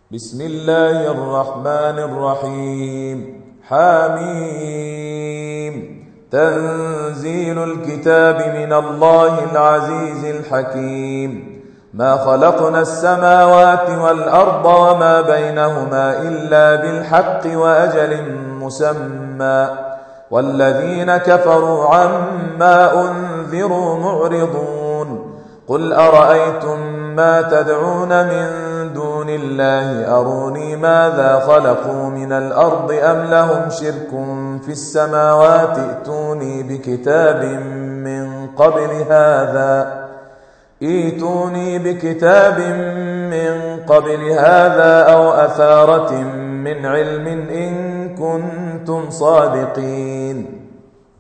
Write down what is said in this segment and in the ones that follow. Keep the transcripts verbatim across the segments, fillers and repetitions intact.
بسم الله الرحمن الرحيم. حميم. تنزيل الكتاب من الله العزيز الحكيم. ما خلقنا السماوات والأرض وما بينهما إلا بالحق وأجل مسمى، والذين كفروا عما أنذروا معرضون. قل أرأيتم ما تدعون من دون الله أروني ماذا خلقوا من الأرض أم لهم شرك في السماوات ائتوني بكتاب من قبل هذا ائتوني بكتاب من قبل هذا أو أثارة من علم إن كنتم صادقين.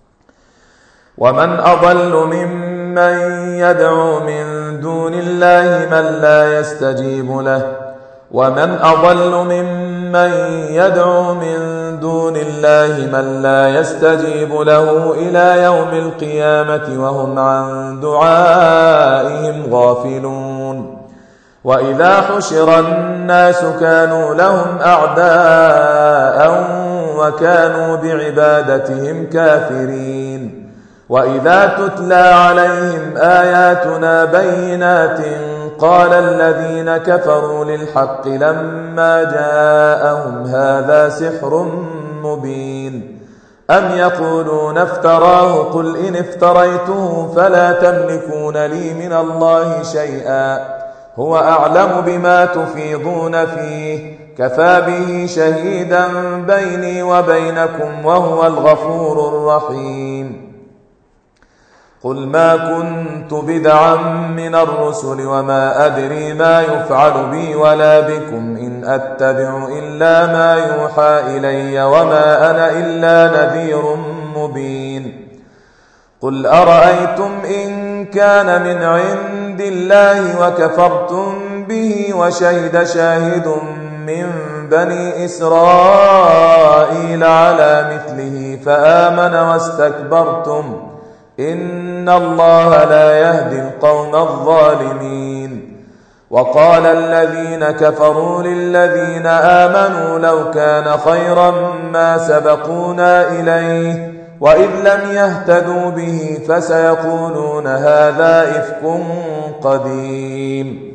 ومن أضل ممن يدعو من دون الله من لا يستجيب له ومن أضل ممن يدعو من دون الله من لا يستجيب له إلى يوم القيامة وهم عن دعائهم غافلون. وإذا حشر الناس كانوا لهم أعداء وكانوا بعبادتهم كافرين. وإذا تتلى عليهم آياتنا بينات قال الذين كفروا للحق لما جاءهم هذا سحر مبين. أم يقولون افتراه قل إن افتريته فلا تملكون لي من الله شيئا هو أعلم بما تفيضون فيه كفى به شهيدا بيني وبينكم وهو الغفور الرحيم. قل ما كنت بدعا من الرسل وما أدري ما يفعل بي ولا بكم إن أتبع إلا ما يوحى إلي وما أنا إلا نذير مبين. قل أرأيتم إن كان من عند الله وكفرتم به وشهد شاهد من بني إسرائيل على مثله فآمن واستكبرتم إن الله لا يهدي القوم الظالمين. وقال الذين كفروا للذين آمنوا لو كان خيرا ما سبقونا إليه وإذ لم يهتدوا به فسيقولون هذا إفك قديم.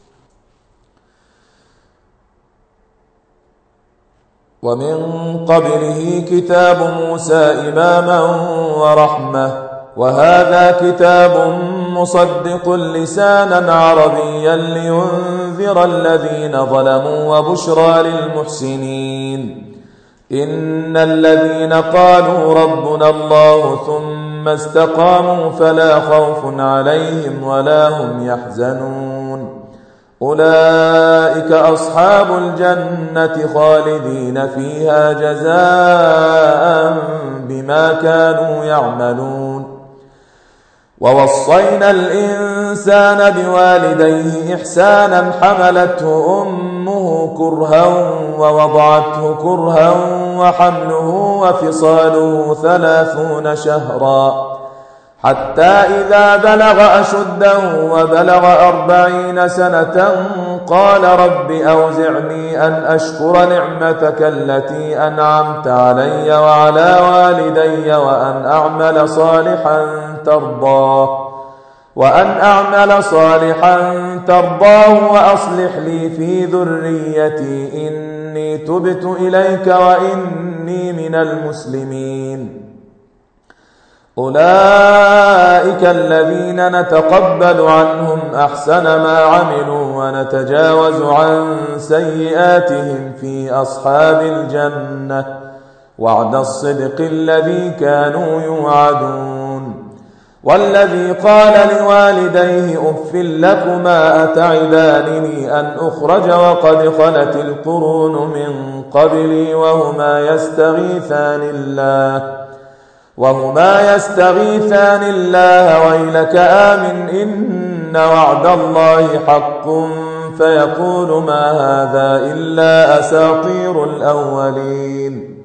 ومن قبله كتاب موسى إماما ورحمة وهذا كتاب مصدق لسانا عربيا لينذر الذين ظلموا وبشرى للمحسنين. إن الذين قالوا ربنا الله ثم استقاموا فلا خوف عليهم ولا هم يحزنون. أولئك أصحاب الجنة خالدين فيها جزاء بما كانوا يعملون. ووصينا الإنسان بوالديه إحسانا حملته أمه كرها ووضعته كرها وحمله وفصاله ثلاثون شهرا حتى إذا بلغ أشده وبلغ أربعين سنة قال رب أوزعني أن أشكر نعمتك التي أنعمت علي وعلى والدي وأن أعمل صالحا ترضاه وأن أعمل صالحا ترضاه وأصلح لي في ذريتي إني تبت إليك وإني من المسلمين. أولئك الذين نتقبل عنهم أحسن ما عملوا ونتجاوز عن سيئاتهم في أصحاب الجنة وعد الصدق الذي كانوا يوعدون. والذي قال لوالديه أف لكما أتعدانني أن أخرج وقد خلت القرون من قبلي وهما يستغيثان الله وهما يستغيثان الله ويلك آمن إن وعد الله حق فيقول ما هذا إلا أساطير الأولين.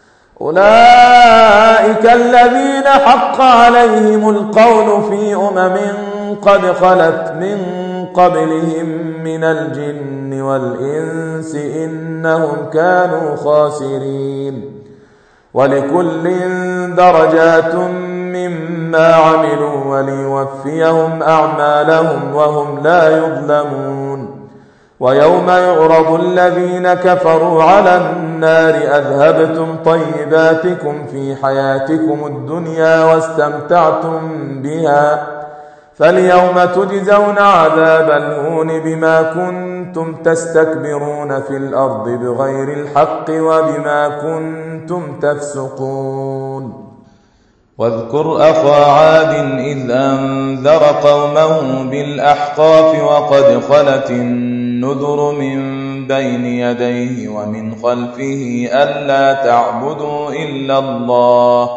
أولئك الذين حق عليهم القول في أمم قد خلت من قبلهم من الجن والإنس إنهم كانوا خاسرين ولكل درجات مما عملوا وليوفيهم أعمالهم وهم لا يظلمون ويوم يعرض الذين كفروا على النار أذهبتم طيباتكم في حياتكم الدنيا واستمتعتم بها فاليوم تجزون عذاب الهون بما كنتم تستكبرون في الأرض بغير الحق وبما كنتم تفسقون واذكر أخا عاد إذ أنذر قومه بالأحقاف وقد خلت النذر من بين يديه ومن خلفه ألا تعبدوا إلا الله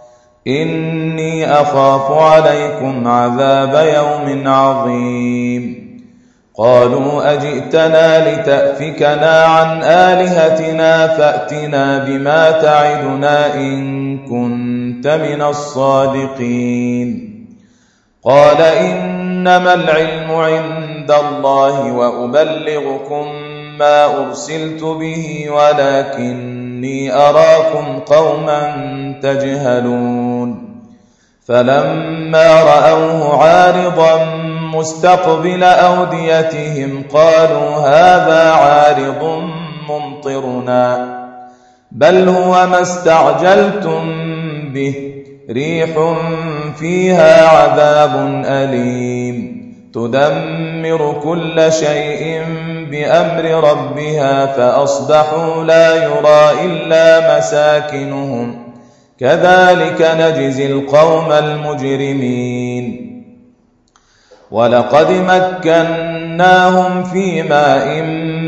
إني أخاف عليكم عذاب يوم عظيم قالوا أجئتنا لتأفكنا عن آلهتنا فأتنا بما تعدنا إن كنت من الصادقين قال إنما العلم عند الله وأبلغكم ما أرسلت به ولكني أراكم قوما تجهلون فلما رأوه عارضا مستقبل أوديتهم قالوا هذا عارض ممطرنا بل هو ما استعجلتم به ريح فيها عذاب أليم تدمر كل شيء بأمر ربها فأصبحوا لا يرى إلا مساكنهم كذلك نجزي القوم المجرمين ولقد مكناهم في ماء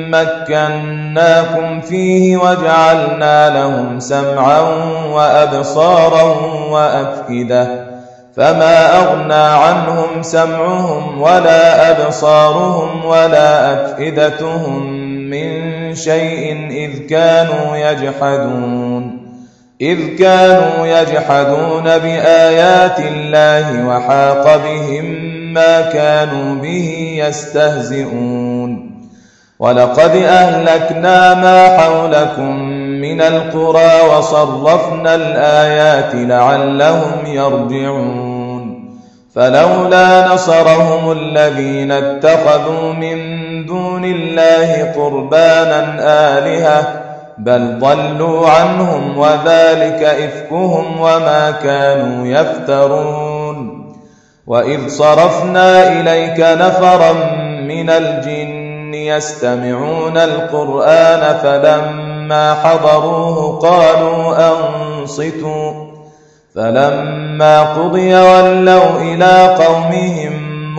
مكناكم فيه وجعلنا لهم سمعا وأبصارا وأفئدة فما أغنى عنهم سمعهم ولا أبصارهم ولا أفئدتهم من شيء إذ كانوا يجحدون إذ كانوا يجحدون بآيات الله وحاق بهم ما كانوا به يستهزئون ولقد أهلكنا ما حولكم من القرى وصرفنا الآيات لعلهم يرجعون فلولا نصرهم الذين اتخذوا من دون الله قربانا آلهة بل ضلوا عنهم وذلك إفكهم وما كانوا يفترون وإذ صرفنا إليك نفرا من الجن يستمعون القرآن فلما حضروه قالوا أنصتوا فلما قضي ولوا إلى قومهم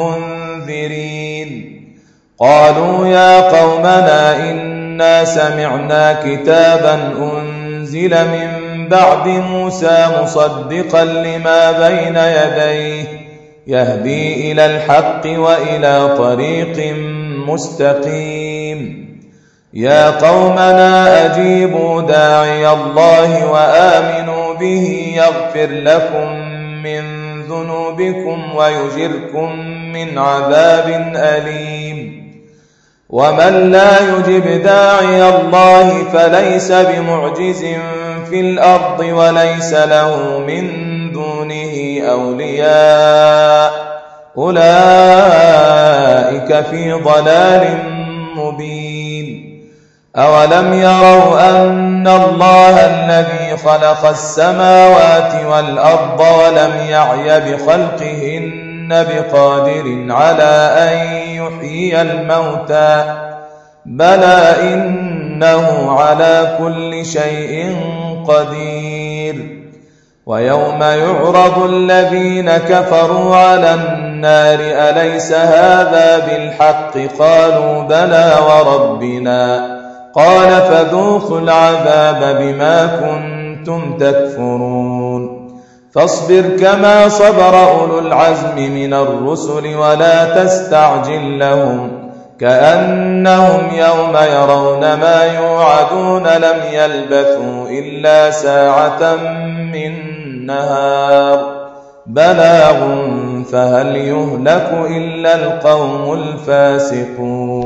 منذرين قالوا يا قومنا إنا سمعنا كتابا أنزل من بعد موسى مصدقا لما بين يديه يهدي إلى الحق وإلى طريق مستقيم يا قومنا أجيبوا داعي الله وآمنوا به يغفر لكم من ذنوبكم ويجركم من عذاب أليم ومن لا يجب داعي الله فليس بمعجز في الأرض وليس له من دونه أولياء أولئك في ضلال مبين أولم يروا أن الله الذي خلق السماوات والأرض ولم يعي بخلقهن بقادر على أن يحيي الموتى بلى إنه على كل شيء قدير ويوم يعرض الذين كفروا على النار أليس هذا بالحق قالوا بلى وربنا قال فذوقوا العذاب بما كنتم تكفرون فاصبر كما صبر أولو العزم من الرسل ولا تستعجل لهم كأنهم يوم يرون ما يوعدون لم يلبثوا إلا ساعة من نهار بلاغ فهل يهلك إلا القوم الفاسقون